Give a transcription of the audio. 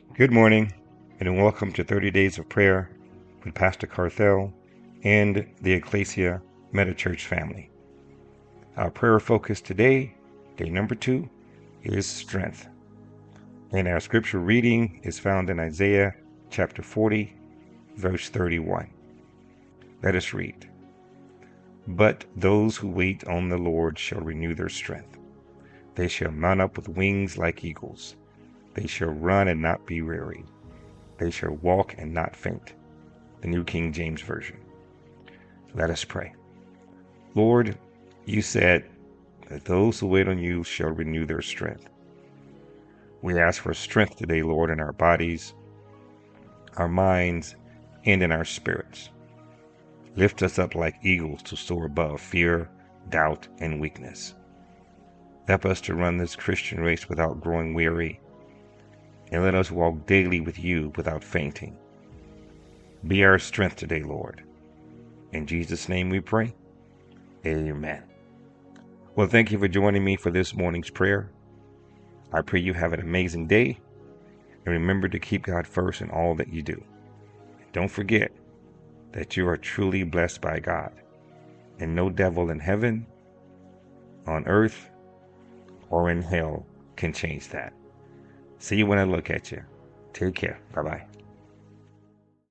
Good morning, and welcome to 30 Days of Prayer with Pastor Carthel and the Ecclesia Metachurch family. Our prayer focus today, day number 2, is strength. And our scripture reading is found in Isaiah chapter 40, verse 31. Let us read. But those who wait on the Lord shall renew their strength. They shall mount up with wings like eagles. They shall run and not be weary. They shall walk and not faint. The New King James Version. Let us pray. Lord, you said that those who wait on you shall renew their strength. We ask for strength today, Lord, in our bodies, our minds, and in our spirits. Lift us up like eagles to soar above fear, doubt, and weakness. Help us to run this Christian race without growing weary, and let us walk daily with you without fainting. Be our strength today, Lord. In Jesus' name we pray. Amen. Well, thank you for joining me for this morning's prayer. I pray you have an amazing day, and remember to keep God first in all that you do. And don't forget that you are truly blessed by God, and no devil in heaven, on earth, or in hell can change that. See you when I look at you. Take care. Bye-bye.